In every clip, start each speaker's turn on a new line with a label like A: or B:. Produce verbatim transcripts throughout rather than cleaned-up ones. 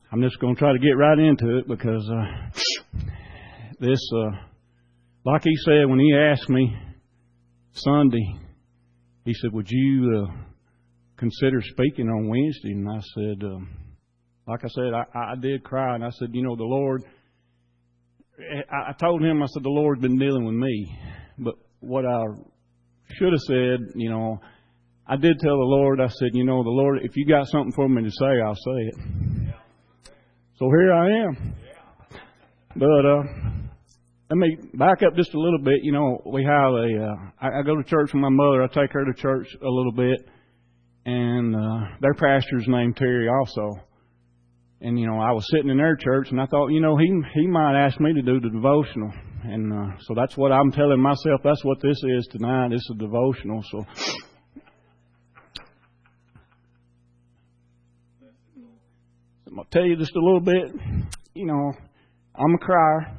A: I'm just going to try to get right into it because uh, this, uh, like he said when he asked me Sunday, he said, would you uh, consider speaking on Wednesday? And I said, um, like I said, I, I did cry. And I said, you know, the Lord, I, I told him, I said, the Lord's been dealing with me. But what I should have said, you know, I did tell the Lord, I said, you know, the Lord, if you got something for me to say, I'll say it. So here I am. But uh, let me back up just a little bit. You know, we have a, uh, I, I go to church with my mother. I take her to church a little bit. And uh, their pastor's named Terry also. And, you know, I was sitting in their church and I thought, you know, he he might ask me to do the devotional. And uh, so that's what I'm telling myself. That's what this is tonight. It's a devotional. So I'm going to tell you just a little bit. You know, I'm a crier.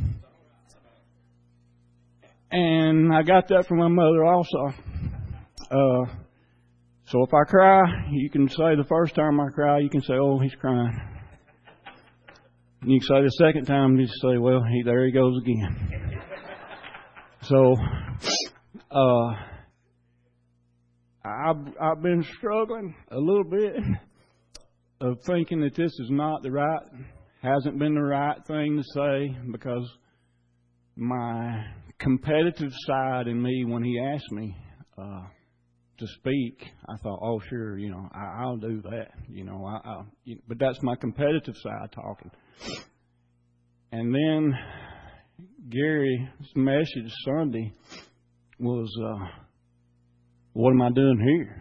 A: And I got that from my mother also. Uh, so if I cry, you can say the first time I cry, you can say, oh, he's crying. And you can say the second time, you say, well, he there he goes again. So, uh, I've, I've been struggling a little bit of thinking that this is not the right, hasn't been the right thing to say, because my competitive side in me, when he asked me uh, to speak, I thought, oh, sure, you know, I, I'll do that, you know, I, I, you know, but that's my competitive side talking. And then Gary's message Sunday was, uh, what am I doing here?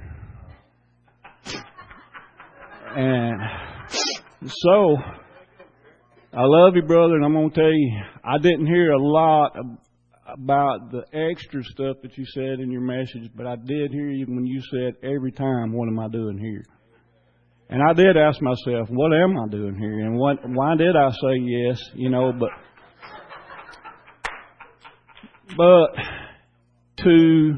A: And so, I love you, brother, and I'm going to tell you, I didn't hear a lot of, about the extra stuff that you said in your message, but I did hear you when you said every time, what am I doing here? And I did ask myself, what am I doing here? And what? Why did I say yes? You know, but but to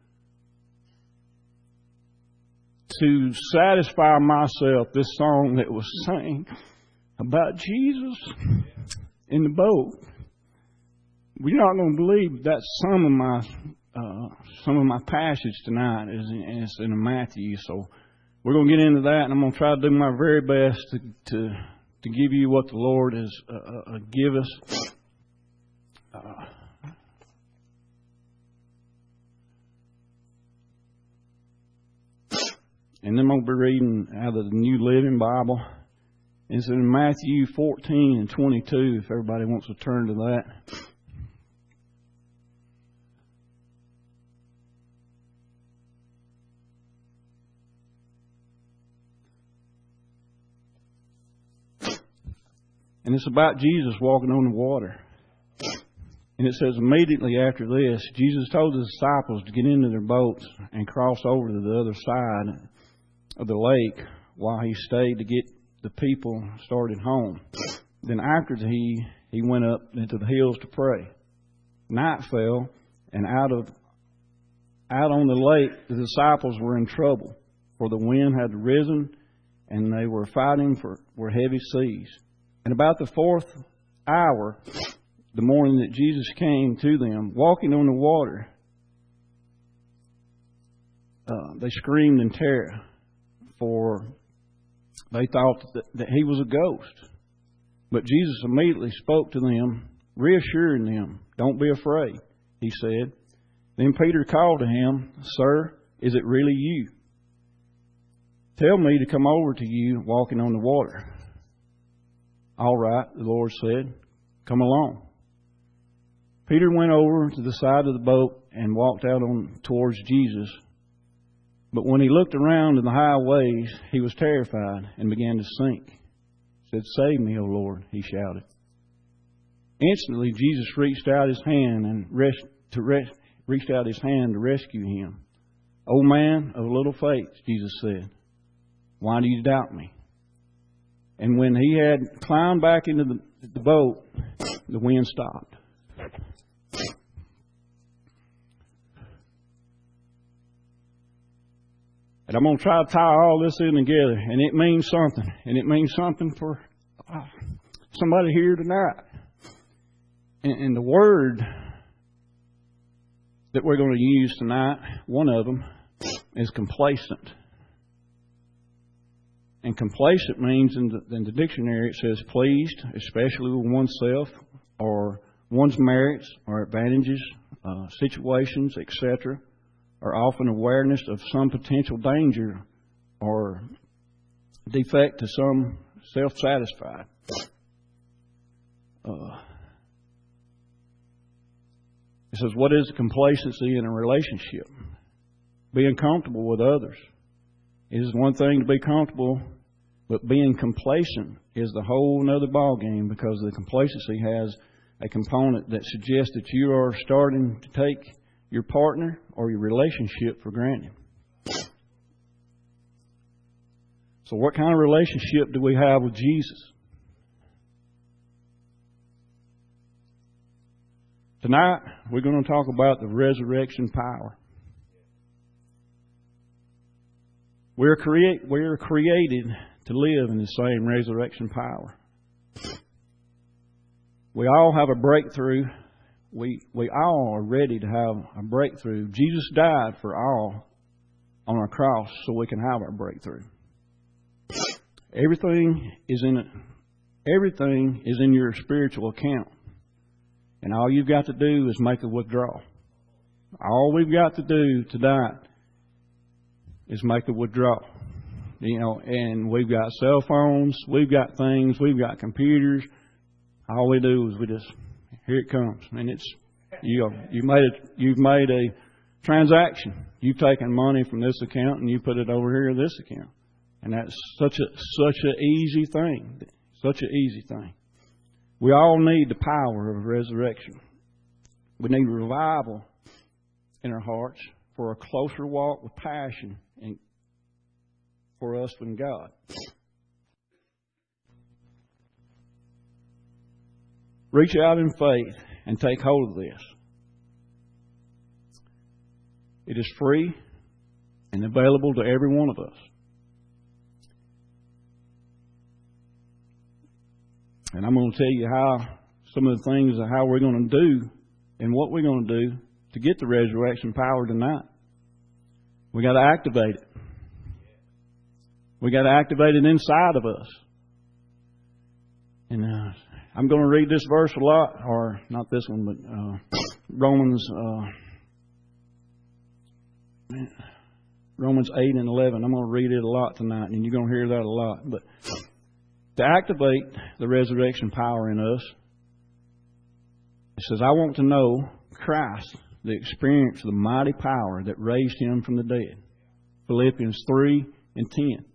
A: to satisfy myself, this song that was sang about Jesus in the boat, we're not going to believe that some of my uh, some of my passage tonight is in, is in Matthew. So we're going to get into that, and I'm going to try to do my very best to to, to give you what the Lord has uh, uh, give us. Uh, and then I'm going to be reading out of the New Living Bible. It's in Matthew fourteen and twenty-two, if everybody wants to turn to that. And it's about Jesus walking on the water. And it says, immediately after this, Jesus told his disciples to get into their boats and cross over to the other side of the lake while he stayed to get the people started home. Then after he, he went up into the hills to pray. Night fell, and out of out on the lake the disciples were in trouble, for the wind had risen, and they were fighting for were heavy seas. And about the fourth hour, the morning that Jesus came to them, walking on the water, uh, they screamed in terror, for they thought that, that he was a ghost. But Jesus immediately spoke to them, reassuring them, don't be afraid, he said. Then Peter called to him, Sir, is it really you? Tell me to come over to you walking on the water. All right, the Lord said, come along. Peter went over to the side of the boat and walked out on towards Jesus. But when he looked around in the high waves, he was terrified and began to sink. He said, Save me, O Lord, he shouted. Instantly, Jesus reached out his hand and res- to res- reached out his hand to rescue him. O man of little faith, Jesus said, why do you doubt me? And when he had climbed back into the, the boat, the wind stopped. And I'm going to try to tie all this in together. And it means something. And it means something for somebody here tonight. And, and the word that we're going to use tonight, one of them, is complacent. And complacent means in the, in the dictionary it says pleased, especially with oneself or one's merits or advantages, uh, situations, et cetera, or often awareness of some potential danger or defect to some self-satisfied. Uh, it says, what is complacency in a relationship? Being comfortable with others. It is one thing to be comfortable, but being complacent is the whole other ballgame, because the complacency has a component that suggests that you are starting to take your partner or your relationship for granted. So what kind of relationship do we have with Jesus? Tonight, we're going to talk about the resurrection power. We're, create, we're created to live in the same resurrection power. We all have a breakthrough. We, we all are ready to have a breakthrough. Jesus died for all on our cross so we can have our breakthrough. Everything is in it. Everything is in your spiritual account. And all you've got to do is make a withdrawal. All we've got to do tonight is make a withdrawal. You know, and we've got cell phones, we've got things, we've got computers. All we do is we just, here it comes. And it's, you know, you made a, you've made a transaction. You've taken money from this account and you put it over here in this account. And that's such a, such an easy thing. Such an easy thing. We all need the power of resurrection. We need revival in our hearts for a closer walk with passion and for us and God. Reach out in faith and take hold of this. It is free and available to every one of us. And I'm going to tell you how some of the things of how we're going to do and what we're going to do to get the resurrection power tonight. We got to activate it. We got to activate it inside of us. And uh, I'm going to read this verse a lot, or not this one, but uh, Romans uh, Romans eight and eleven. I'm going to read it a lot tonight, and you're going to hear that a lot. But to activate the resurrection power in us, it says, I want to know Christ, the experience of the mighty power that raised Him from the dead. Philippians three and ten.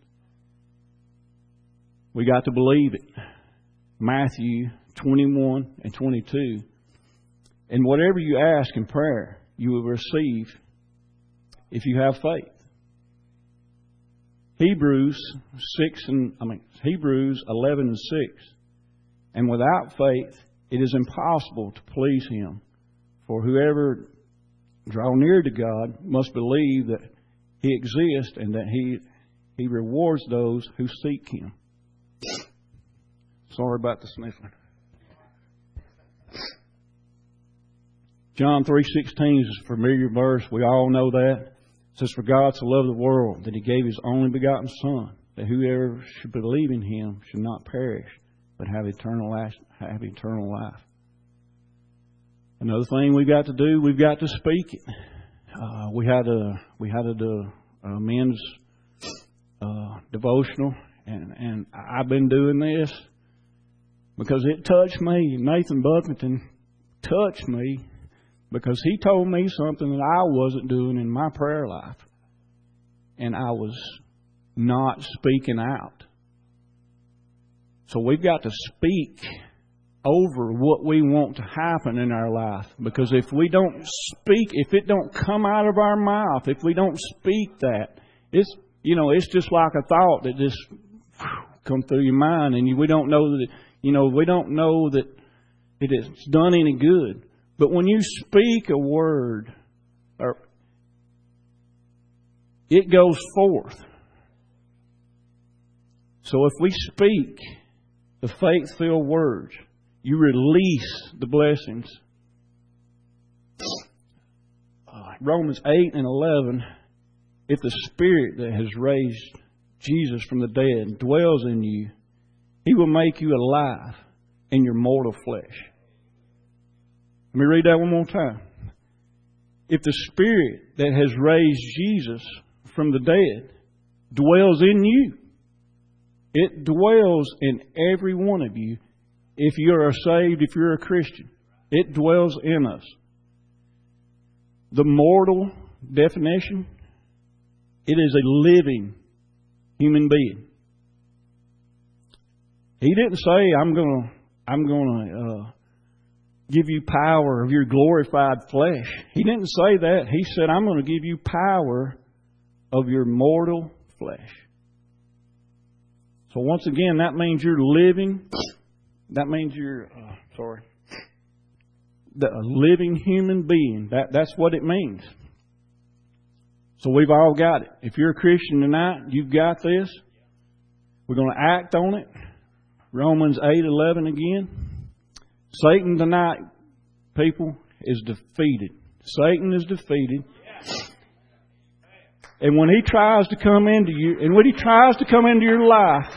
A: We got to believe it. Matthew twenty-one and twenty-two. And whatever you ask in prayer, you will receive if you have faith. Hebrews six and I mean Hebrews eleven and six. And without faith it is impossible to please Him. For whoever draw near to God must believe that He exists and that He He rewards those who seek Him. Sorry about the sniffling. John three sixteen is a familiar verse. We all know that. It says, for God so loved the world that He gave His only begotten Son, that whoever should believe in Him should not perish, but have eternal life. Have eternal life. Another thing we've got to do, we've got to speak it. Uh, we had a we had a, a men's uh, devotional, and and I've been doing this because it touched me. Nathan Buffington touched me. Because he told me something that I wasn't doing in my prayer life. And I was not speaking out. So we've got to speak over what we want to happen in our life. Because if we don't speak, if it don't come out of our mouth, if we don't speak that, it's, you know, it's just like a thought that just come through your mind. And you, we don't know that, you know, we don't know that it has done any good. But when you speak a word, or it goes forth. So if we speak the faith-filled words. You release the blessings. Uh, Romans eight and eleven, if the Spirit that has raised Jesus from the dead dwells in you, He will make you alive in your mortal flesh. Let me read that one more time. If the Spirit that has raised Jesus from the dead dwells in you, it dwells in every one of you. If you are saved, if you're a Christian, it dwells in us. The mortal definition, it is a living human being. He didn't say, I'm going to I'm going to uh, give you power of your glorified flesh. He didn't say that. He said, I'm going to give you power of your mortal flesh. So once again, that means you're living. That means you're, uh, sorry, the, a living human being. That That's what it means. So we've all got it. If you're a Christian tonight, you've got this. We're going to act on it. Romans eight eleven again. Satan tonight, people, is defeated. Satan is defeated. And when he tries to come into you, and when he tries to come into your life,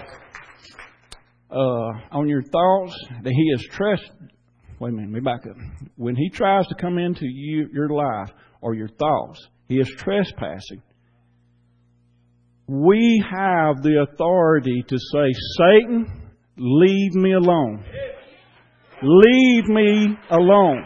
A: uh, on your thoughts, that he is trust. Wait a minute, let me back up. When he tries to come into you, your life or your thoughts, he is trespassing. We have the authority to say, Satan, leave me alone. Leave me alone.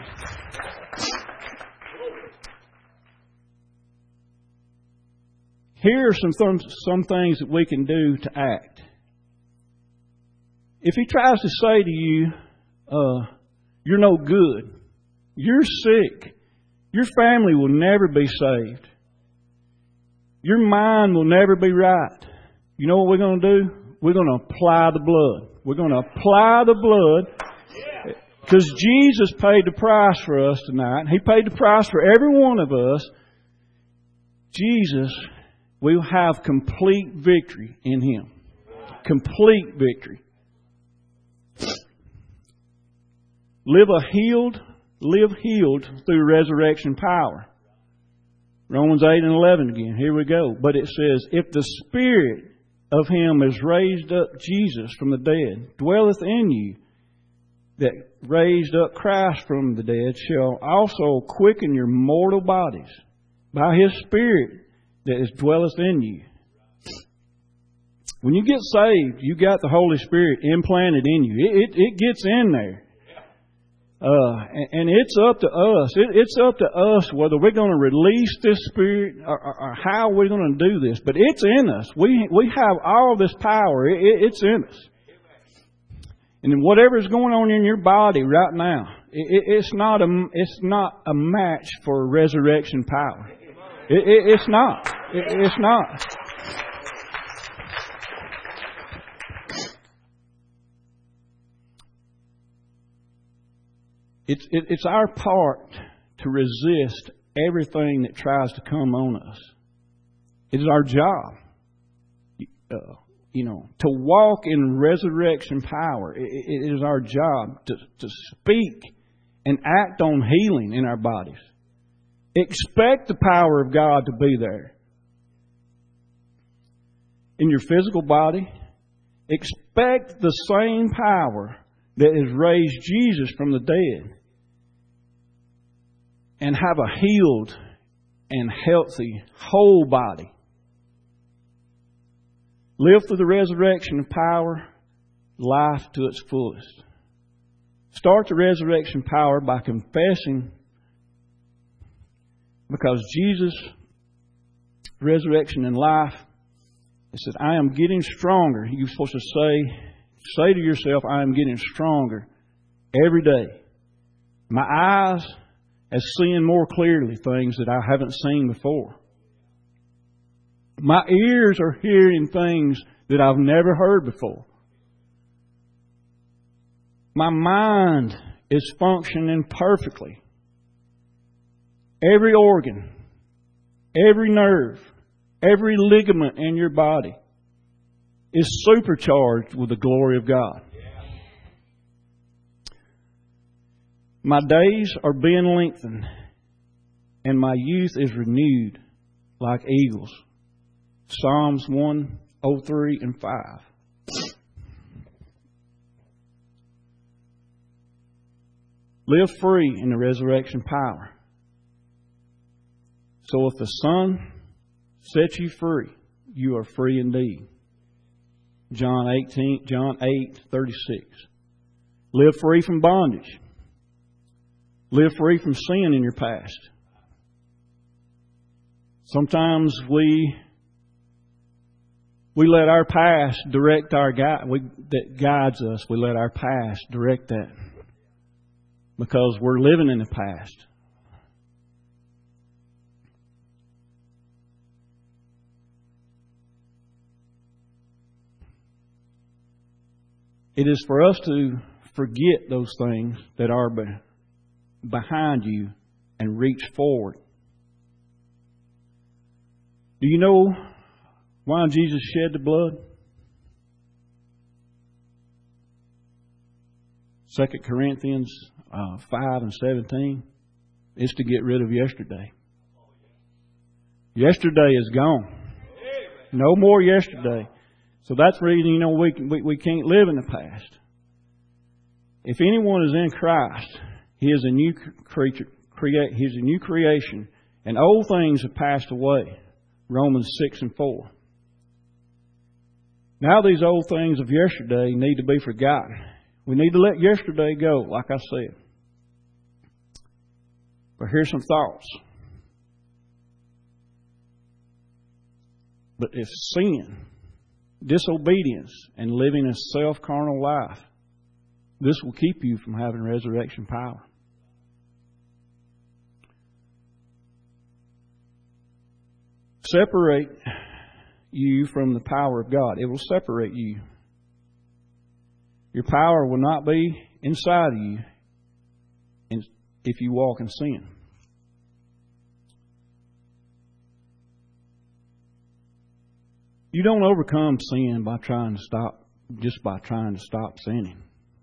A: Here are some, th- some things that we can do to act. If he tries to say to you, uh, you're no good, you're sick, your family will never be saved, your mind will never be right, you know what we're going to do? We're going to apply the blood. We're going to apply the blood because Jesus paid the price for us tonight. He paid the price for every one of us. Jesus, we'll have complete victory in Him. Complete victory. Live a healed, live healed through resurrection power. Romans eight and eleven again. Here we go. But it says, if the Spirit of Him has raised up Jesus from the dead, dwelleth in you, that raised up Christ from the dead, shall also quicken your mortal bodies by His Spirit that is dwelleth in you. When you get saved, you got the Holy Spirit implanted in you. It, it, it gets in there. Uh, and, and it's up to us. It, it's up to us whether we're going to release this Spirit or, or, or how we're going to do this. But it's in us. We we have all this power. It, it, it's in us. And whatever's going on in your body right now, it, it, it's not a it's not a match for resurrection power. It, it, it's not. It, it's not. It's, it, it's our part to resist everything that tries to come on us. It is our job, uh, you know, to walk in resurrection power. It, it is our job to, to speak and act on healing in our bodies. Expect the power of God to be there. In your physical body, expect the same power that has raised Jesus from the dead and have a healed and healthy whole body. Live through the resurrection of power, life to its fullest. Start the resurrection power by confessing, because Jesus' resurrection and life, it says, I am getting stronger. You're supposed to say, say to yourself, I am getting stronger every day. My eyes are seeing more clearly things that I haven't seen before. My ears are hearing things that I've never heard before. My mind is functioning perfectly. Every organ, every nerve, every ligament in your body is supercharged with the glory of God. My days are being lengthened, and my youth is renewed like eagles. Psalms one oh three and five. Live free in the resurrection power. So if the Son sets you free, you are free indeed. John eighteen, John eight thirty six. Live free from bondage. Live free from sin in your past. Sometimes we we let our past direct our guide. We, that guides us. We let our past direct that because we're living in the past. It is for us to forget those things that are behind you and reach forward. Do you know why Jesus shed the blood? Second Corinthians uh, five and seventeen. It's to get rid of yesterday. Yesterday is gone. No more yesterday. So that's the reason, you know, we, we we can't live in the past. If anyone is in Christ, he is a new creature. Create. He's a new creation, and old things have passed away. Romans six and four. Now these old things of yesterday need to be forgotten. We need to let yesterday go, like I said. But here's some thoughts. But if sin, disobedience, and living a self-carnal life, this will keep you from having resurrection power. Separate you from the power of God. It will separate you. Your power will not be inside of you if you walk in sin. You don't overcome sin by trying to stop, just by trying to stop sinning.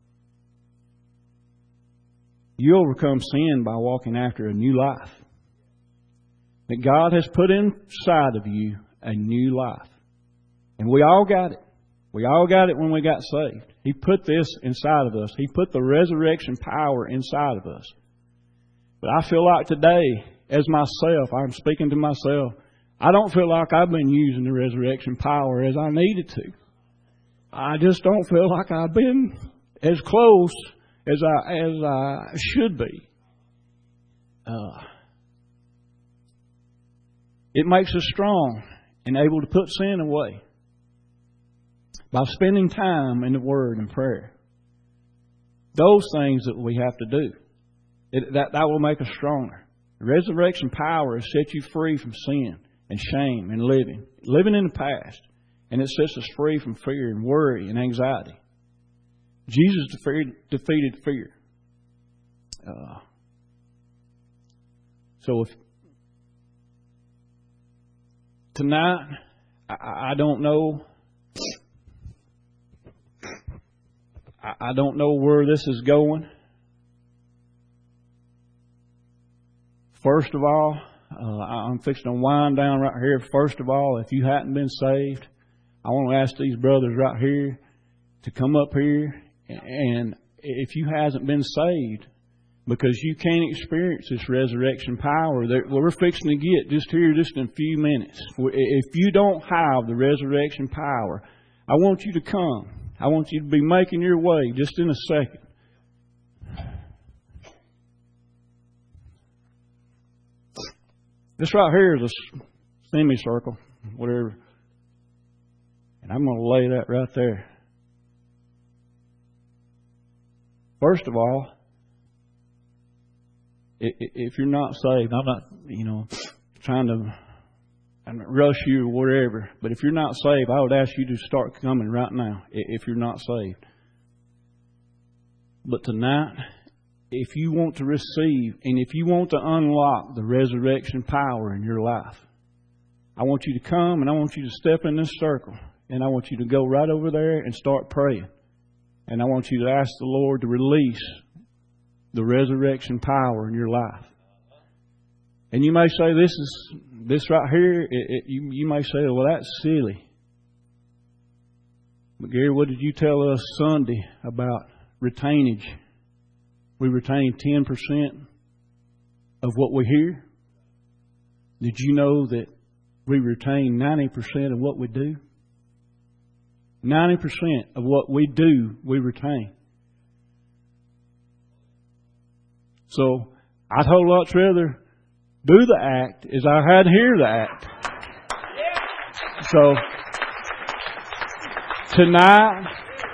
A: You overcome sin by walking after a new life. That God has put inside of you a new life. And we all got it. We all got it when we got saved. He put this inside of us. He put the resurrection power inside of us. But I feel like today, as myself, I'm speaking to myself, I don't feel like I've been using the resurrection power as I needed to. I just don't feel like I've been as close as I as I should be. Uh, it makes us strong and able to put sin away by spending time in the Word and prayer. Those things that we have to do, it, that that will make us stronger. The resurrection power has set you free from sin and shame and living, living in the past. And it sets us free from fear and worry and anxiety. Jesus defeated, defeated fear. Uh, so if tonight, I, I don't know, I, I don't know where this is going. First of all, Uh, I'm fixing to wind down right here. First of all, if you hadn't been saved, I want to ask these brothers right here to come up here. And if you hasn't been saved, because you can't experience this resurrection power that we're fixing to get just here, just in a few minutes. If you don't have the resurrection power, I want you to come. I want you to be making your way just in a second. This right here is a semicircle, whatever. And I'm going to lay that right there. First of all, if you're not saved, I'm not, you know, trying to rush you or whatever. But if you're not saved, I would ask you to start coming right now if you're not saved. But tonight, if you want to receive and if you want to unlock the resurrection power in your life, I want you to come and I want you to step in this circle and I want you to go right over there and start praying. And I want you to ask the Lord to release the resurrection power in your life. And you may say, this is this right here, it, it, you, you may say, well, that's silly. But Gary, what did you tell us Sunday about retainage? We retain ten percent of what we hear. Did you know that we retain ninety percent of what we do? ninety percent of what we do, we retain. So I'd a whole lot rather do the act as I had hear the act. So tonight,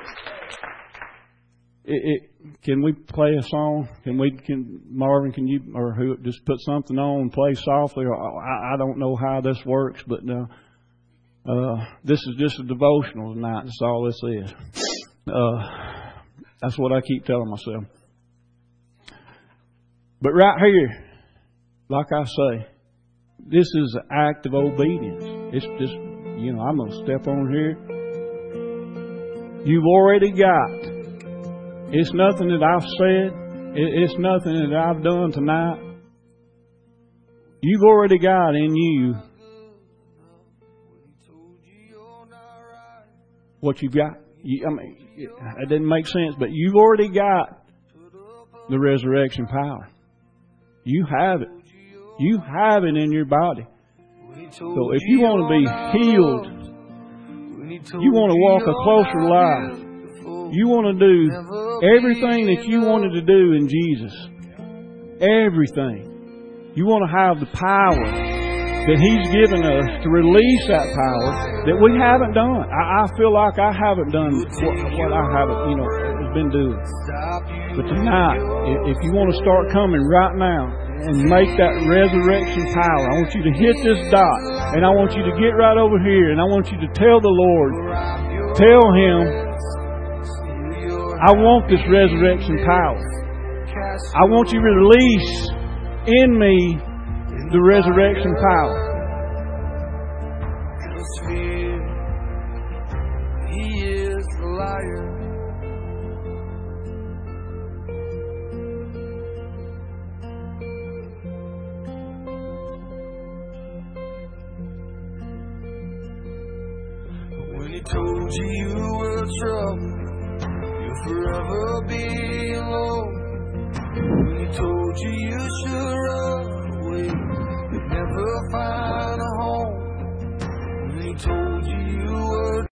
A: it, it, can we play a song? Can we? Can Marvin? Can you or who just put something on and play softly? Or I, I don't know how this works, but uh, uh, this is just a devotional tonight. That's all this is. Uh, that's what I keep telling myself. But right here, like I say, this is an act of obedience. It's just, you know, I'm going to step on here. You've already got. It's nothing that I've said. It's nothing that I've done tonight. You've already got in you what you've got. You, I mean, it didn't make sense, but you've already got the resurrection power. You have it. You have it in your body. So if you want to be healed, you want to walk a closer life, you want to do everything that you wanted to do in Jesus. Everything. You want to have the power that He's given us to release that power that we haven't done. I, I feel like I haven't done what, what I haven't, you know, been doing. But tonight, if you want to start coming right now and make that resurrection power, I want you to hit this dot, and I want you to get right over here, and I want you to tell the Lord, tell Him, I want this resurrection power. I want you to release in me the resurrection power. He is the liar. He told you you were trouble, you'll forever be alone. When he told you you should